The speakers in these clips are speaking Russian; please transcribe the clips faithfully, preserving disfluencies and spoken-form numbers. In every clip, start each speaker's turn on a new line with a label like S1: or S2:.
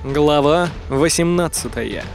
S1: Глава восемнадцатая.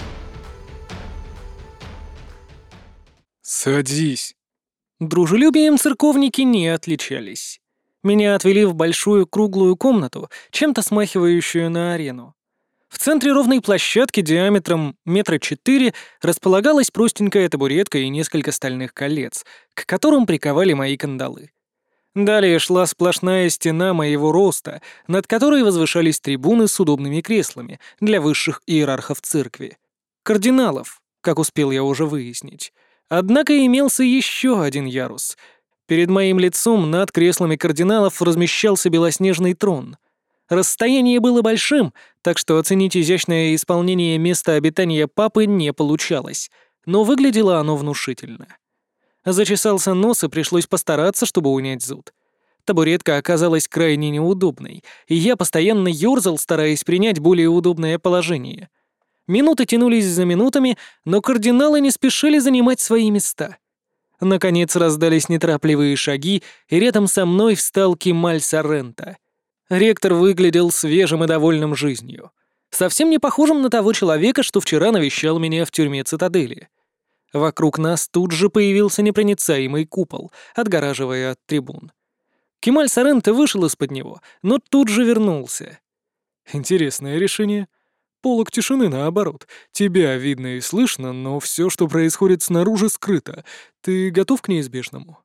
S2: «Садись».
S1: Дружелюбием церковники не отличались. Меня отвели в большую круглую комнату, чем-то смахивающую на арену. В центре ровной площадки диаметром метра четыре располагалась простенькая табуретка и несколько стальных колец, к которым приковали мои кандалы. Далее шла сплошная стена моего роста, над которой возвышались трибуны с удобными креслами для высших иерархов церкви. Кардиналов, как успел я уже выяснить. Однако имелся еще один ярус. Перед моим лицом над креслами кардиналов размещался белоснежный трон. Расстояние было большим, так что оценить изящное исполнение места обитания папы не получалось, но выглядело оно внушительно. Зачесался нос, и пришлось постараться, чтобы унять зуд. Табуретка оказалась крайне неудобной, и я постоянно ёрзал, стараясь принять более удобное положение. Минуты тянулись за минутами, но кардиналы не спешили занимать свои места. Наконец раздались неторопливые шаги, и рядом со мной встал Кемаль Сорренто. Ректор выглядел свежим и довольным жизнью. Совсем не похожим на того человека, что вчера навещал меня в тюрьме цитадели. Вокруг нас тут же появился непроницаемый купол, отгораживая от трибун. Кемаль Сорренто вышел из-под него, но тут же вернулся.
S2: Интересное решение. Полог тишины, наоборот. Тебя видно и слышно, но все, что происходит снаружи, скрыто. Ты готов к неизбежному?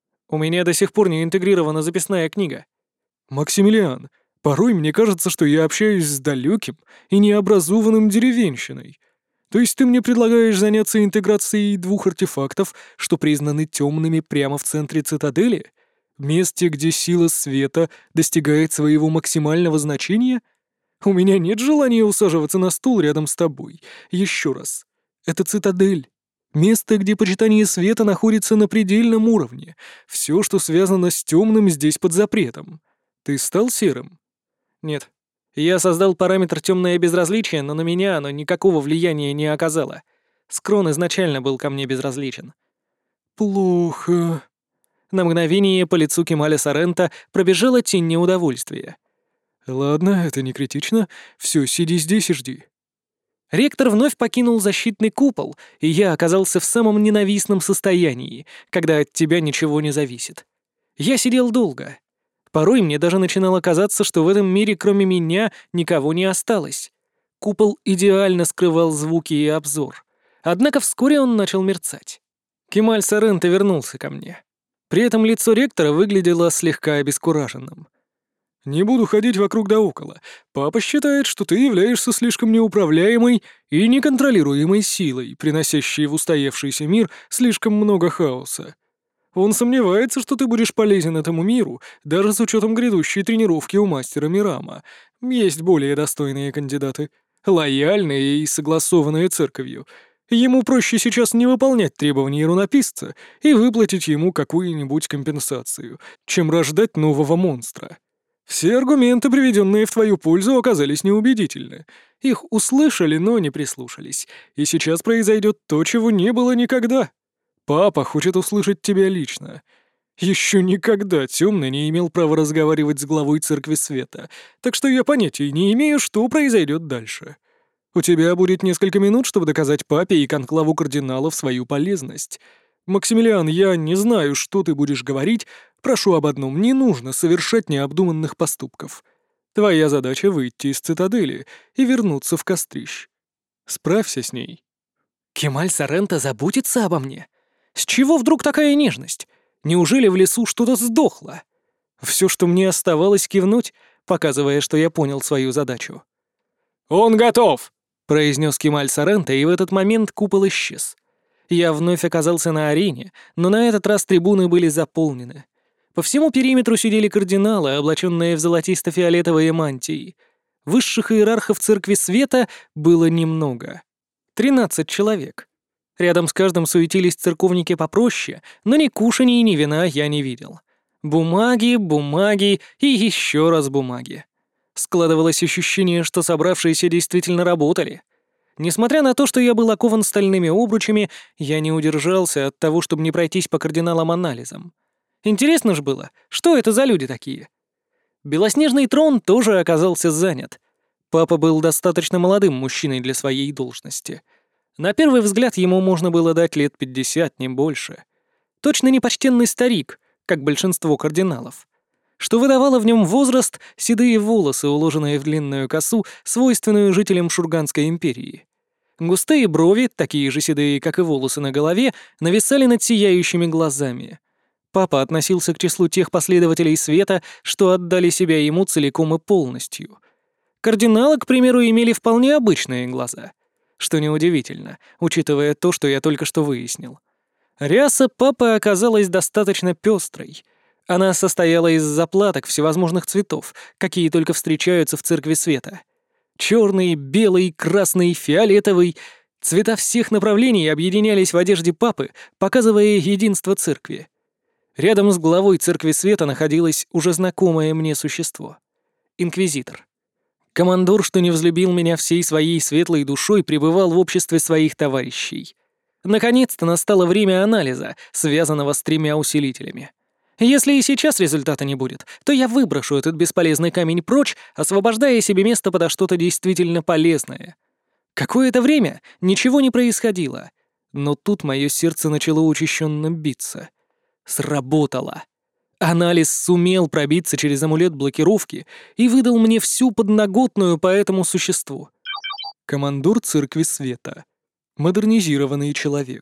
S1: У меня до сих пор не интегрирована записная книга.
S2: Максимилиан, порой мне кажется, что я общаюсь с далеким и необразованным деревенщиной. То есть ты мне предлагаешь заняться интеграцией двух артефактов, что признаны темными прямо в центре цитадели? Месте, где сила света достигает своего максимального значения? У меня нет желания усаживаться на стул рядом с тобой. Еще раз. Это цитадель. Место, где почитание света находится на предельном уровне. Все, что связано с темным, здесь под запретом. Ты стал серым?
S1: Нет. Я создал параметр темное безразличие, но на меня оно никакого влияния не оказало. Скрон изначально был ко мне безразличен.
S2: Плохо.
S1: На мгновение по лицу Кемаля Сорренто пробежала тень неудовольствия.
S2: Ладно, это не критично. Все, сиди здесь и жди.
S1: Ректор вновь покинул защитный купол, и я оказался в самом ненавистном состоянии, когда от тебя ничего не зависит. Я сидел долго. Порой мне даже начинало казаться, что в этом мире кроме меня никого не осталось. Купол идеально скрывал звуки и обзор. Однако вскоре он начал мерцать. Кемаль Сорренто вернулся ко мне. При этом лицо ректора выглядело слегка обескураженным.
S2: «Не буду ходить вокруг да около. Папа считает, что ты являешься слишком неуправляемой и неконтролируемой силой, приносящей в устоявшийся мир слишком много хаоса. Он сомневается, что ты будешь полезен этому миру, даже с учетом грядущей тренировки у мастера Мирама. Есть более достойные кандидаты, лояльные и согласованные церковью. Ему проще сейчас не выполнять требования рунописца и выплатить ему какую-нибудь компенсацию, чем рождать нового монстра. Все аргументы, приведенные в твою пользу, оказались неубедительны. Их услышали, но не прислушались. И сейчас произойдет то, чего не было никогда. Папа хочет услышать тебя лично. Еще никогда темный не имел права разговаривать с главой Церкви Света, так что я понятия не имею, что произойдет дальше. У тебя будет несколько минут, чтобы доказать папе и конклаву кардиналов свою полезность. Максимилиан, я не знаю, что ты будешь говорить. Прошу об одном, не нужно совершать необдуманных поступков. Твоя задача — выйти из цитадели и вернуться в Кострищ. Справься с ней».
S1: Кемаль Сорренто заботится обо мне? С чего вдруг такая нежность? Неужели в лесу что-то сдохло? Все, что мне оставалось, кивнуть, показывая, что я понял свою задачу.
S2: «Он готов!»
S1: — произнес Кемаль Сорренто, и в этот момент купол исчез. Я вновь оказался на арене, но на этот раз трибуны были заполнены. По всему периметру сидели кардиналы, облаченные в золотисто-фиолетовые мантии. Высших иерархов Церкви Света было немного. Тринадцать человек. Рядом с каждым суетились церковники попроще, но ни кушаний, ни вина я не видел. Бумаги, бумаги и еще раз бумаги. Складывалось ощущение, что собравшиеся действительно работали. Несмотря на то, что я был окован стальными обручами, я не удержался от того, чтобы не пройтись по кардиналам анализом. Интересно ж было, что это за люди такие? Белоснежный трон тоже оказался занят. Папа был достаточно молодым мужчиной для своей должности. На первый взгляд ему можно было дать лет пятьдесят, не больше. Точно не почтенный старик, как большинство кардиналов. Что выдавало в нем возраст — седые волосы, уложенные в длинную косу, свойственную жителям Шурганской империи. Густые брови, такие же седые, как и волосы на голове, нависали над сияющими глазами. Папа относился к числу тех последователей света, что отдали себя ему целиком и полностью. Кардиналы, к примеру, имели вполне обычные глаза. Что неудивительно, учитывая то, что я только что выяснил. Ряса папы оказалась достаточно пестрой. Она состояла из заплаток всевозможных цветов, какие только встречаются в церкви света. Черный, белый, красный, фиолетовый. Цвета всех направлений объединялись в одежде папы, показывая единство церкви. Рядом с главой церкви света находилось уже знакомое мне существо — инквизитор. Командор, что не взлюбил меня всей своей светлой душой, пребывал в обществе своих товарищей. Наконец-то настало время анализа, связанного с тремя усилителями. Если и сейчас результата не будет, то я выброшу этот бесполезный камень прочь, освобождая себе место подо что-то действительно полезное. Какое-то время ничего не происходило, но тут мое сердце начало учащенно биться. Сработало. Анализ сумел пробиться через амулет блокировки и выдал мне всю подноготную по этому существу. Командор церкви света. Модернизированный человек.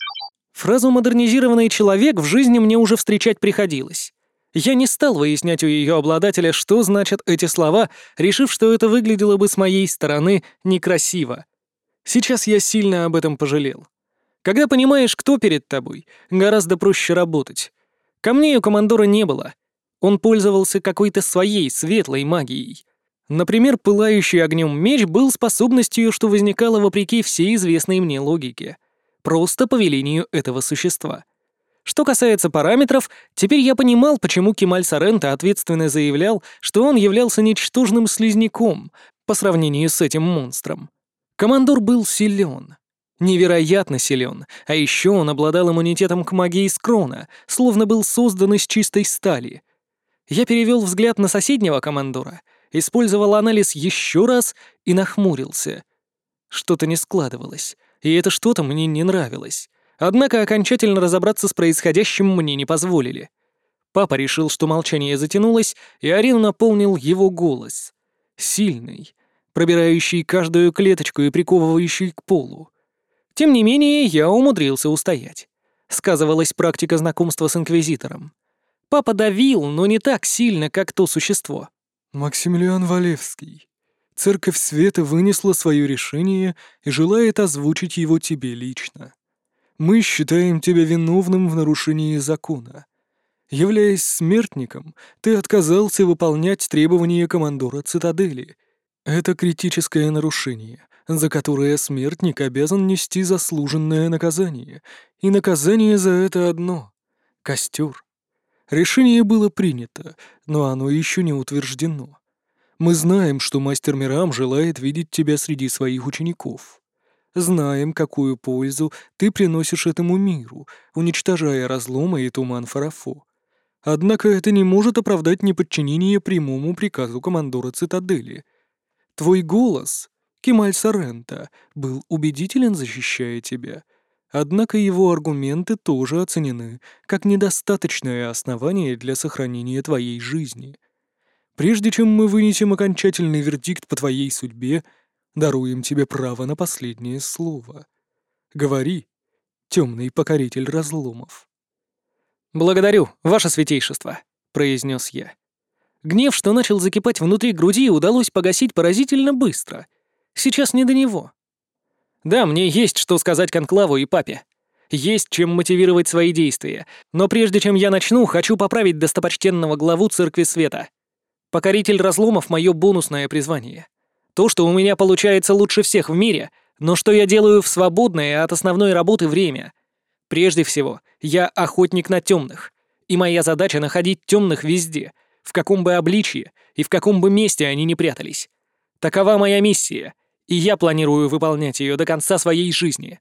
S1: Фразу «модернизированный человек» в жизни мне уже встречать приходилось. Я не стал выяснять у ее обладателя, что значат эти слова, решив, что это выглядело бы с моей стороны некрасиво. Сейчас я сильно об этом пожалел. Когда понимаешь, кто перед тобой, гораздо проще работать. Камней у командора не было. Он пользовался какой-то своей светлой магией. Например, пылающий огнем меч был способностью, что возникало вопреки всей известной мне логике. Просто по велению этого существа. Что касается параметров, теперь я понимал, почему Кемаль Соренто ответственно заявлял, что он являлся ничтожным слизняком по сравнению с этим монстром. Командор был силен. Невероятно силен, а еще он обладал иммунитетом к магии Скрона, словно был создан из чистой стали. Я перевел взгляд на соседнего командора, использовал анализ еще раз и нахмурился. Что-то не складывалось. И это что-то мне не нравилось. Однако окончательно разобраться с происходящим мне не позволили. Папа решил, что молчание затянулось, и арену наполнил его голос. Сильный, пробирающий каждую клеточку и приковывающий к полу. Тем не менее, я умудрился устоять. Сказывалась практика знакомства с Инквизитором. Папа давил, но не так сильно, как то существо.
S2: «Максимилиан Валевский. Церковь Света вынесла свое решение и желает озвучить его тебе лично. Мы считаем тебя виновным в нарушении закона. Являясь смертником, ты отказался выполнять требования командора цитадели. Это критическое нарушение, за которое смертник обязан нести заслуженное наказание, и наказание за это одно — костер. Решение было принято, но оно еще не утверждено. Мы знаем, что мастер Мирам желает видеть тебя среди своих учеников. Знаем, какую пользу ты приносишь этому миру, уничтожая разломы и туман Фарафо. Однако это не может оправдать неподчинение прямому приказу командора цитадели. Твой голос, Кемаль Соренто, был убедителен, защищая тебя. Однако его аргументы тоже оценены как недостаточное основание для сохранения твоей жизни. Прежде чем мы вынесем окончательный вердикт по твоей судьбе, даруем тебе право на последнее слово. Говори, темный покоритель разломов».
S1: «Благодарю, ваше святейшество», — произнес я. Гнев, что начал закипать внутри груди, удалось погасить поразительно быстро. Сейчас не до него. Да, мне есть что сказать конклаву и папе. Есть чем мотивировать свои действия. Но прежде чем я начну, хочу поправить достопочтенного главу Церкви Света. Покоритель разломов — мое бонусное призвание. То, что у меня получается лучше всех в мире, но что я делаю в свободное от основной работы время. Прежде всего, я охотник на темных, и моя задача — находить темных везде, в каком бы обличье и в каком бы месте они ни прятались. Такова моя миссия, и я планирую выполнять ее до конца своей жизни.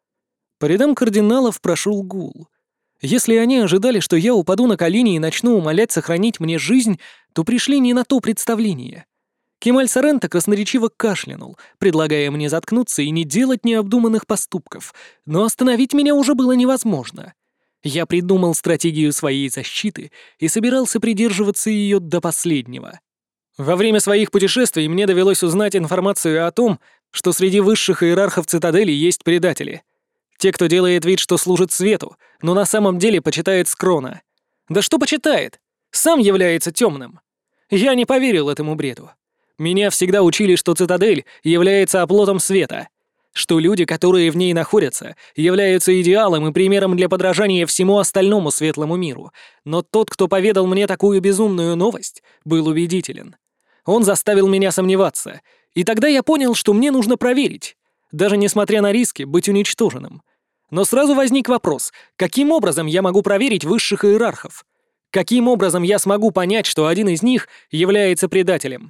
S1: По рядам кардиналов прошел гул. Если они ожидали, что я упаду на колени и начну умолять сохранить мне жизнь, то пришли не на то представление. Кемаль Соренто красноречиво кашлянул, предлагая мне заткнуться и не делать необдуманных поступков, но остановить меня уже было невозможно. Я придумал стратегию своей защиты и собирался придерживаться ее до последнего. Во время своих путешествий мне довелось узнать информацию о том, что среди высших иерархов цитадели есть предатели. Те, кто делает вид, что служит свету, но на самом деле почитает Скрона. Да что почитает? Сам является темным. Я не поверил этому бреду. Меня всегда учили, что цитадель является оплотом света, что люди, которые в ней находятся, являются идеалом и примером для подражания всему остальному светлому миру. Но тот, кто поведал мне такую безумную новость, был убедителен. Он заставил меня сомневаться, и тогда я понял, что мне нужно проверить, даже несмотря на риски, быть уничтоженным. Но сразу возник вопрос, каким образом я могу проверить высших иерархов? Каким образом я смогу понять, что один из них является предателем?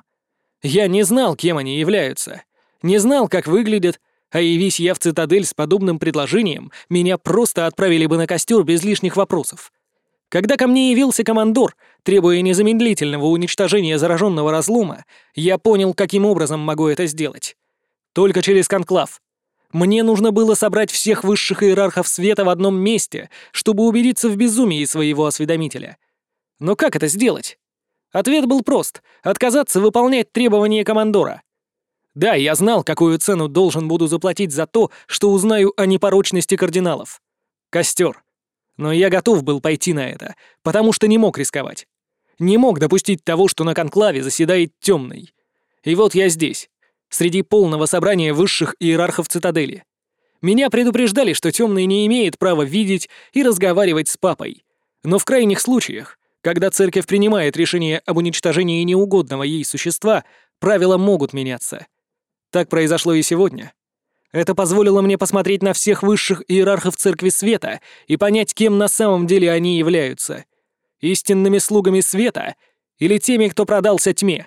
S1: Я не знал, кем они являются, не знал, как выглядят, а явись я в цитадель с подобным предложением, меня просто отправили бы на костер без лишних вопросов. Когда ко мне явился командор, требуя незамедлительного уничтожения зараженного разлома, я понял, каким образом могу это сделать. Только через конклав. Мне нужно было собрать всех высших иерархов света в одном месте, чтобы убедиться в безумии своего осведомителя. Но как это сделать? Ответ был прост — отказаться выполнять требования командора. Да, я знал, какую цену должен буду заплатить за то, что узнаю о непорочности кардиналов. Костер. Но я готов был пойти на это, потому что не мог рисковать. Не мог допустить того, что на конклаве заседает темный. И вот я здесь, среди полного собрания высших иерархов цитадели. Меня предупреждали, что темный не имеет права видеть и разговаривать с папой. Но в крайних случаях, когда церковь принимает решение об уничтожении неугодного ей существа, правила могут меняться. Так произошло и сегодня. Это позволило мне посмотреть на всех высших иерархов Церкви Света и понять, кем на самом деле они являются. Истинными слугами света или теми, кто продался тьме.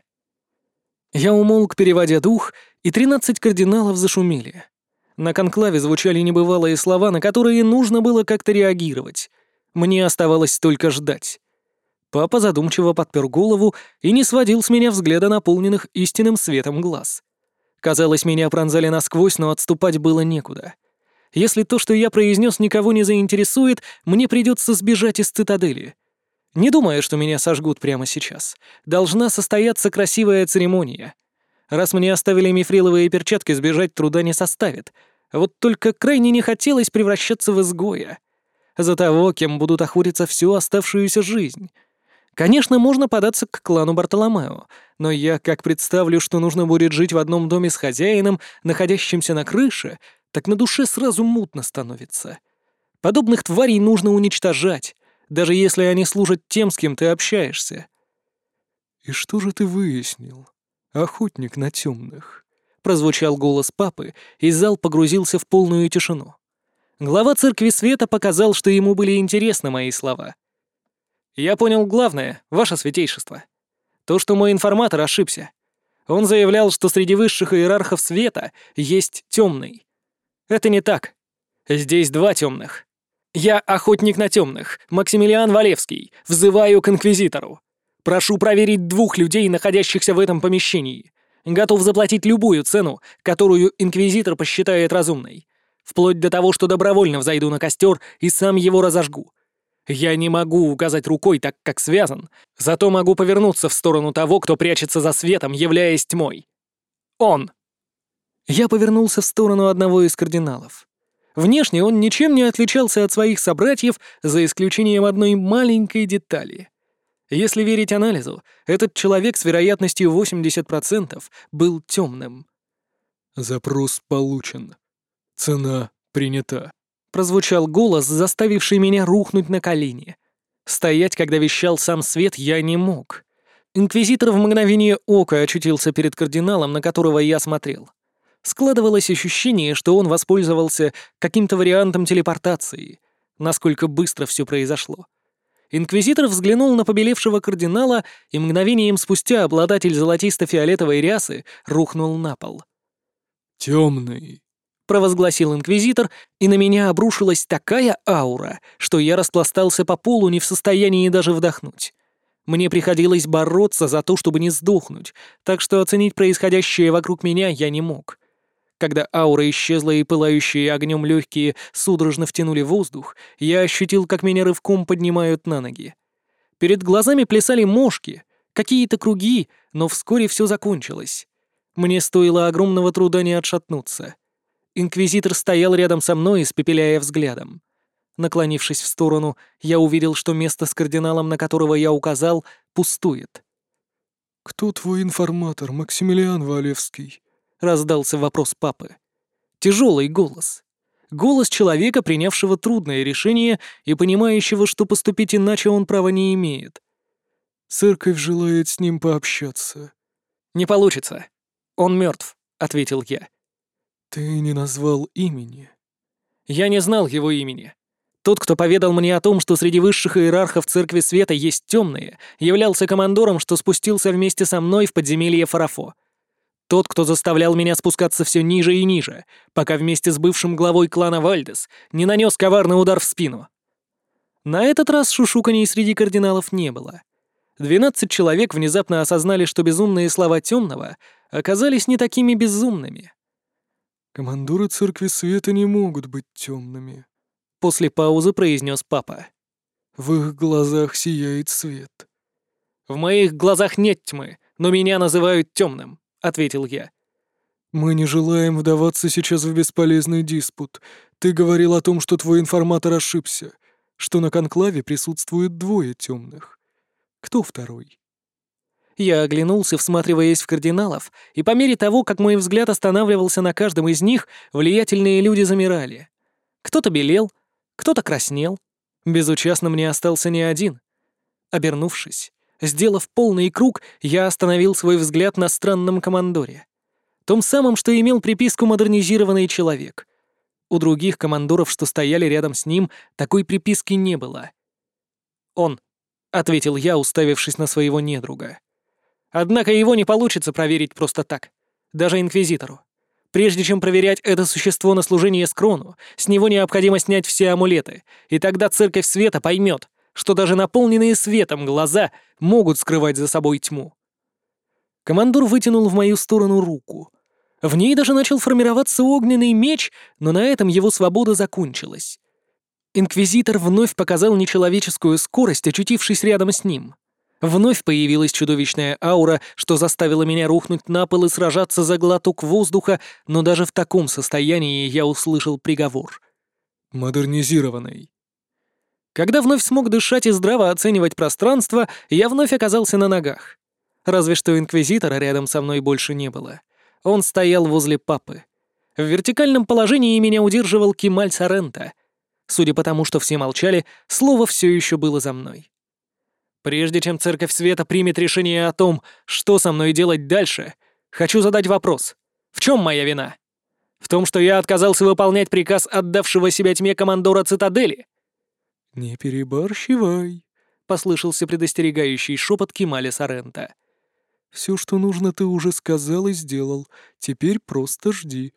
S1: Я умолк, переводя дух, и тринадцать кардиналов зашумели. На конклаве звучали небывалые слова, на которые нужно было как-то реагировать. Мне оставалось только ждать. Папа задумчиво подпер голову и не сводил с меня взгляда наполненных истинным светом глаз. Казалось, меня пронзали насквозь, но отступать было некуда. Если то, что я произнес, никого не заинтересует, мне придется сбежать из цитадели. Не думая, что меня сожгут прямо сейчас. Должна состояться красивая церемония. Раз мне оставили мифриловые перчатки, сбежать труда не составит. Вот только крайне не хотелось превращаться в изгоя. За того, кем будут охотиться всю оставшуюся жизнь. Конечно, можно податься к клану Бартоломео, но я как представлю, что нужно будет жить в одном доме с хозяином, находящимся на крыше, так на душе сразу мутно становится. Подобных тварей нужно уничтожать, даже если они служат тем, с кем ты общаешься.
S2: «И что же ты выяснил, охотник на темных?»
S1: — прозвучал голос папы, и зал погрузился в полную тишину. Глава Церкви Света показал, что ему были интересны мои слова. «Я понял главное, ваше святейшество. То, что мой информатор ошибся. Он заявлял, что среди высших иерархов света есть темный. Это не так. Здесь два темных. Я охотник на темных, Максимилиан Валевский, взываю к инквизитору. Прошу проверить двух людей, находящихся в этом помещении. Готов заплатить любую цену, которую инквизитор посчитает разумной. Вплоть до того, что добровольно взойду на костер и сам его разожгу. Я не могу указать рукой, так как связан, зато могу повернуться в сторону того, кто прячется за светом, являясь тьмой. Он!» Я повернулся в сторону одного из кардиналов. Внешне он ничем не отличался от своих собратьев, за исключением одной маленькой детали. Если верить анализу, этот человек с вероятностью восемьдесят процентов был темным.
S2: «Запрос получен. Цена принята»,
S1: — прозвучал голос, заставивший меня рухнуть на колени. Стоять, когда вещал сам свет, я не мог. Инквизитор в мгновение ока очутился перед кардиналом, на которого я смотрел. Складывалось ощущение, что он воспользовался каким-то вариантом телепортации. Насколько быстро все произошло. Инквизитор взглянул на побелевшего кардинала, и мгновением спустя обладатель золотисто-фиолетовой рясы рухнул на пол.
S2: «Темный»,
S1: — провозгласил инквизитор, и на меня обрушилась такая аура, что я распластался по полу, не в состоянии даже вдохнуть. Мне приходилось бороться за то, чтобы не сдохнуть, так что оценить происходящее вокруг меня я не мог. Когда аура исчезла и пылающие огнем легкие судорожно втянули воздух, я ощутил, как меня рывком поднимают на ноги. Перед глазами плясали мошки, какие-то круги, но вскоре все закончилось. Мне стоило огромного труда не отшатнуться. Инквизитор стоял рядом со мной, испепеляя взглядом. Наклонившись в сторону, я увидел, что место с кардиналом, на которого я указал, пустует.
S2: «Кто твой информатор, Максимилиан Валевский?»
S1: — раздался вопрос папы. Тяжелый голос. Голос человека, принявшего трудное решение и понимающего, что поступить иначе он права не имеет.
S2: «Церковь желает с ним пообщаться».
S1: «Не получится. Он мертв», — ответил я.
S2: «Ты не назвал имени».
S1: Я не знал его имени. Тот, кто поведал мне о том, что среди высших иерархов Церкви Света есть темные, являлся командором, что спустился вместе со мной в подземелье Фарафо. Тот, кто заставлял меня спускаться все ниже и ниже, пока вместе с бывшим главой клана Вальдес не нанес коварный удар в спину. На этот раз шушуканий среди кардиналов не было. Двенадцать человек внезапно осознали, что безумные слова темного оказались не такими безумными.
S2: «Командоры Церкви Света не могут быть темными», —
S1: после паузы произнес папа.
S2: «В их глазах сияет свет».
S1: «В моих глазах нет тьмы, но меня называют темным», — ответил я.
S2: «Мы не желаем вдаваться сейчас в бесполезный диспут. Ты говорил о том, что твой информатор ошибся, что на конклаве присутствует двое темных. Кто второй?»
S1: Я оглянулся, всматриваясь в кардиналов, и по мере того, как мой взгляд останавливался на каждом из них, влиятельные люди замирали. Кто-то белел, кто-то краснел. Безучастным не остался ни один. Обернувшись, сделав полный круг, я остановил свой взгляд на странном командоре. Том самом, что имел приписку «модернизированный человек». У других командоров, что стояли рядом с ним, такой приписки не было. «Он», — ответил я, уставившись на своего недруга. «Однако его не получится проверить просто так, даже инквизитору. Прежде чем проверять это существо на служение Скрону, с него необходимо снять все амулеты, и тогда Церковь Света поймет, что даже наполненные светом глаза могут скрывать за собой тьму». Командор вытянул в мою сторону руку. В ней даже начал формироваться огненный меч, но на этом его свобода закончилась. Инквизитор вновь показал нечеловеческую скорость, очутившись рядом с ним. Вновь появилась чудовищная аура, что заставила меня рухнуть на пол и сражаться за глоток воздуха, но даже в таком состоянии я услышал приговор.
S2: «Модернизированный».
S1: Когда вновь смог дышать и здраво оценивать пространство, я вновь оказался на ногах. Разве что инквизитора рядом со мной больше не было. Он стоял возле папы. В вертикальном положении меня удерживал Кемаль Соренто. Судя по тому, что все молчали, слово все еще было за мной. Прежде чем Церковь Света примет решение о том, что со мной делать дальше, хочу задать вопрос. В чем моя вина? В том, что я отказался выполнять приказ отдавшего себя тьме командора Цитадели?
S2: «Не перебарщивай», — послышался предостерегающий шепот Кемаля Соренто. «Все, что нужно, ты уже сказал и сделал. Теперь просто жди».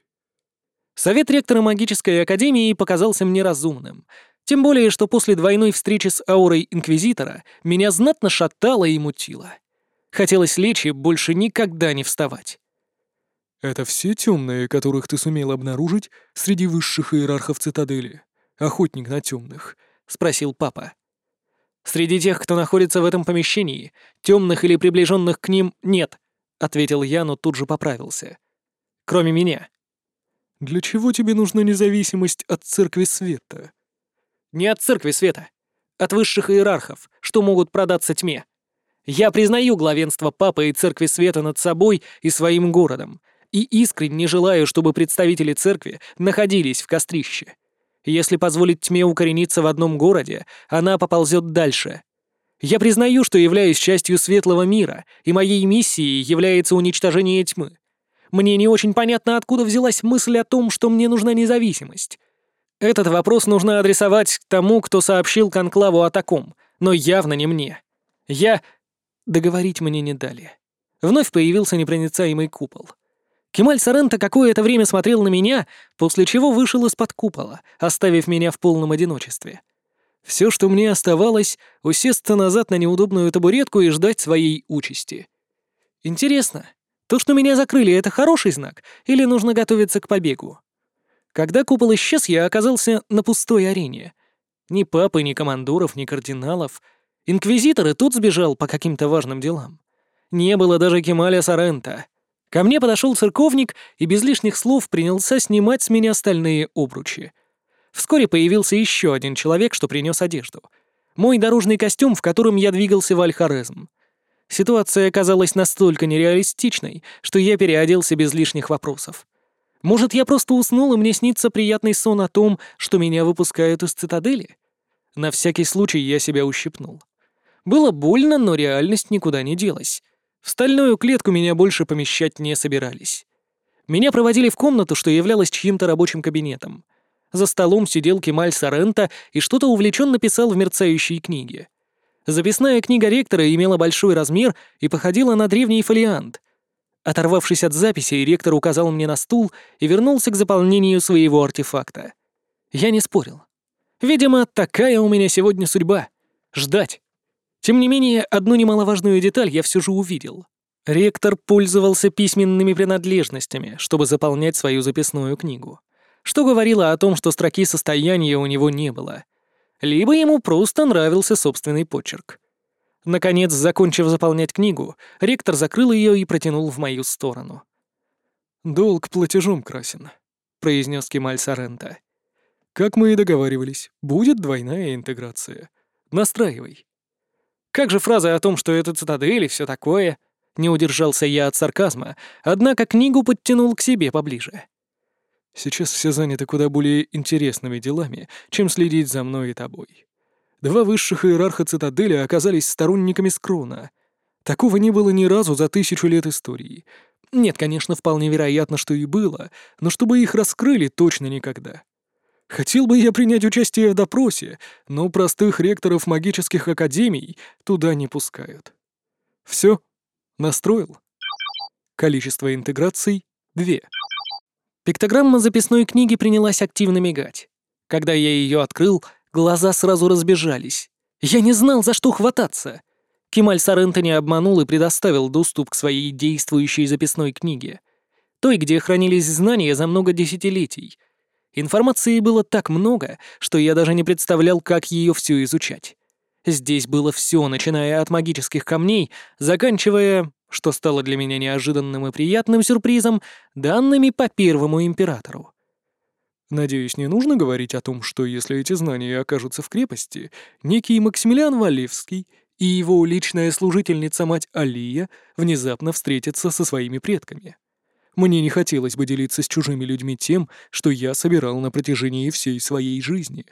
S1: Совет ректора магической академии показался мне разумным. Тем более, что после двойной встречи с аурой Инквизитора меня знатно шатало и мутило. Хотелось лечь и больше никогда не вставать.
S2: «Это все темные, которых ты сумел обнаружить среди высших иерархов Цитадели? Охотник на темных?» — спросил папа.
S1: «Среди тех, кто находится в этом помещении, темных или приближенных к ним нет», — ответил я, но тут же поправился. «Кроме меня».
S2: «Для чего тебе нужна независимость от Церкви Света?»
S1: «Не от Церкви Света. От высших иерархов, что могут продаться тьме. Я признаю главенство Папы и Церкви Света над собой и своим городом, и искренне желаю, чтобы представители Церкви находились в Кострище. Если позволить тьме укорениться в одном городе, она поползет дальше. Я признаю, что являюсь частью светлого мира, и моей миссией является уничтожение тьмы. Мне не очень понятно, откуда взялась мысль о том, что мне нужна независимость. Этот вопрос нужно адресовать к тому, кто сообщил Конклаву о таком, но явно не мне. Я... Договорить мне не дали. Вновь появился непроницаемый купол. Кемаль Соренто какое-то время смотрел на меня, после чего вышел из-под купола, оставив меня в полном одиночестве. Все, что мне оставалось, усесться назад на неудобную табуретку и ждать своей участи. Интересно, то, что меня закрыли, это хороший знак, или нужно готовиться к побегу? Когда купол исчез, я оказался на пустой арене. Ни папы, ни командоров, ни кардиналов. Инквизитор и тот сбежал по каким-то важным делам. Не было даже Кемаля Сорента. Ко мне подошел церковник и без лишних слов принялся снимать с меня стальные обручи. Вскоре появился еще один человек, что принес одежду. Мой дорожный костюм, в котором я двигался в Аль-Хорезм. Ситуация оказалась настолько нереалистичной, что я переоделся без лишних вопросов. Может, я просто уснул, и мне снится приятный сон о том, что меня выпускают из цитадели? На всякий случай я себя ущипнул. Было больно, но реальность никуда не делась. В стальную клетку меня больше помещать не собирались. Меня проводили в комнату, что являлась чьим-то рабочим кабинетом. За столом сидел Кемаль Сорента и что-то увлеченно писал в мерцающей книге. Записная книга ректора имела большой размер и походила на древний фолиант. Оторвавшись от записи, ректор указал мне на стул и вернулся к заполнению своего артефакта. Я не спорил. Видимо, такая у меня сегодня судьба — ждать. Тем не менее, одну немаловажную деталь я все же увидел. Ректор пользовался письменными принадлежностями, чтобы заполнять свою записную книгу, что говорило о том, что строки состояния у него не было. Либо ему просто нравился собственный почерк. Наконец, закончив заполнять книгу, ректор закрыл ее и протянул в мою сторону.
S2: «Долг платежом красен», — произнес Кемаль Сорента. «Как мы и договаривались, будет двойная интеграция. Настраивай».
S1: Как же фраза о том, что это цитадель и все такое? Не удержался я от сарказма, однако книгу подтянул к себе поближе.
S2: «Сейчас все заняты куда более интересными делами, чем следить за мной и тобой. Два высших иерарха цитадели оказались сторонниками Скрона. Такого не было ни разу за тысячу лет истории. Нет, конечно, вполне вероятно, что и было, но чтобы их раскрыли, точно никогда. Хотел бы я принять участие в допросе, но простых ректоров магических академий туда не пускают. Все, настроил. Количество интеграций — две.
S1: Пиктограмма записной книги принялась активно мигать. Когда я ее открыл, глаза сразу разбежались. Я не знал, за что хвататься. Кемаль Сорента не обманул и предоставил доступ к своей действующей записной книге. Той, где хранились знания за много десятилетий. Информации было так много, что я даже не представлял, как ее всю изучать. Здесь было все, начиная от магических камней, заканчивая, что стало для меня неожиданным и приятным сюрпризом, данными по первому императору.
S2: Надеюсь, не нужно говорить о том, что если эти знания окажутся в крепости, некий Максимилиан Валевский и его личная служительница мать Алия внезапно встретятся со своими предками. Мне не хотелось бы делиться с чужими людьми тем, что я собирал на протяжении всей своей жизни.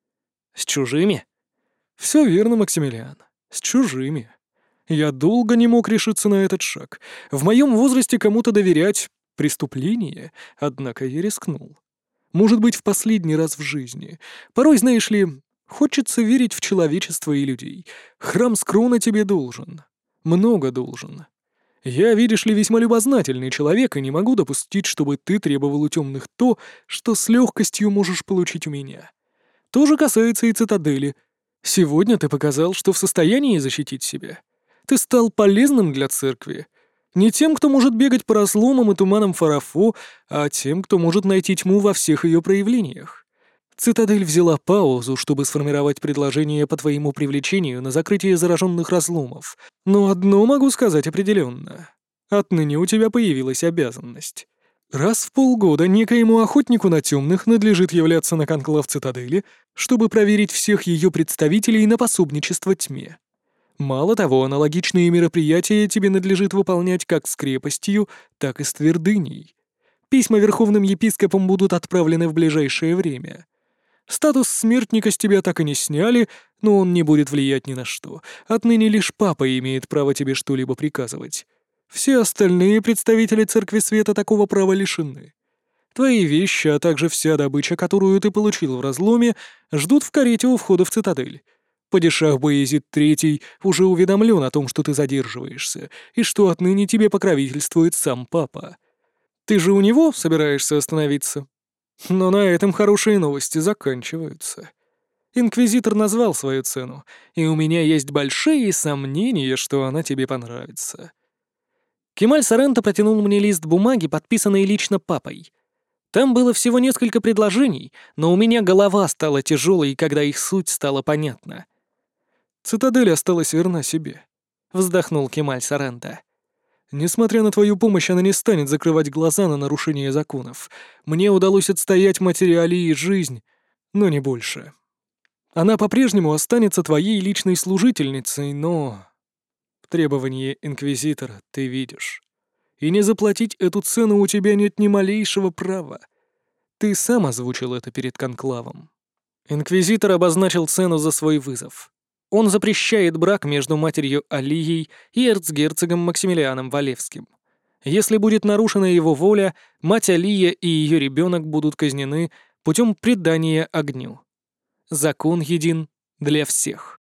S1: С чужими?
S2: Все верно, Максимилиан. С чужими. Я долго не мог решиться на этот шаг. В моем возрасте кому-то доверять — преступление, однако я рискнул. Может быть, в последний раз в жизни. Порой, знаешь ли, хочется верить в человечество и людей. Храм Скрона тебе должен. Много должен. Я, видишь ли, весьма любознательный человек и не могу допустить, чтобы ты требовал у темных то, что с легкостью можешь получить у меня. То же касается и цитадели. Сегодня ты показал, что в состоянии защитить себя. Ты стал полезным для церкви. Не тем, кто может бегать по разломам и туманам Фарафо, а тем, кто может найти тьму во всех ее проявлениях. Цитадель взяла паузу, чтобы сформировать предложение по твоему привлечению на закрытие зараженных разломов. Но одно могу сказать определенно. Отныне у тебя появилась обязанность. Раз в полгода некоему охотнику на темных надлежит являться на конклав цитадели, чтобы проверить всех ее представителей на пособничество тьме. Мало того, аналогичные мероприятия тебе надлежит выполнять как с крепостью, так и с твердыней. Письма верховным епископам будут отправлены в ближайшее время. Статус смертника с тебя так и не сняли, но он не будет влиять ни на что. Отныне лишь папа имеет право тебе что-либо приказывать. Все остальные представители Церкви Света такого права лишены. Твои вещи, а также вся добыча, которую ты получил в разломе, ждут в карете у входа в цитадель. Падишах Баязид Третий уже уведомлен о том, что ты задерживаешься, и что отныне тебе покровительствует сам папа. Ты же у него собираешься остановиться? Но на этом хорошие новости заканчиваются. Инквизитор назвал свою цену, и у меня есть большие сомнения, что она тебе понравится».
S1: Кемаль Соренто протянул мне лист бумаги, подписанный лично папой. Там было всего несколько предложений, но у меня голова стала тяжелой, когда их суть стала понятна.
S2: «Цитадель осталась верна себе», — вздохнул Кемаль Соренто. «Несмотря на твою помощь, она не станет закрывать глаза на нарушение законов. Мне удалось отстоять матери Алии жизнь, но не больше. Она по-прежнему останется твоей личной служительницей, но... Требования Инквизитора ты видишь. И не заплатить эту цену у тебя нет ни малейшего права. Ты сам озвучил это перед конклавом».
S1: Инквизитор обозначил цену за свой вызов. Он запрещает брак между матерью Алией и эрцгерцогом Максимилианом Валевским. Если будет нарушена его воля, мать Алия и ее ребенок будут казнены путем предания огню. Закон един для всех.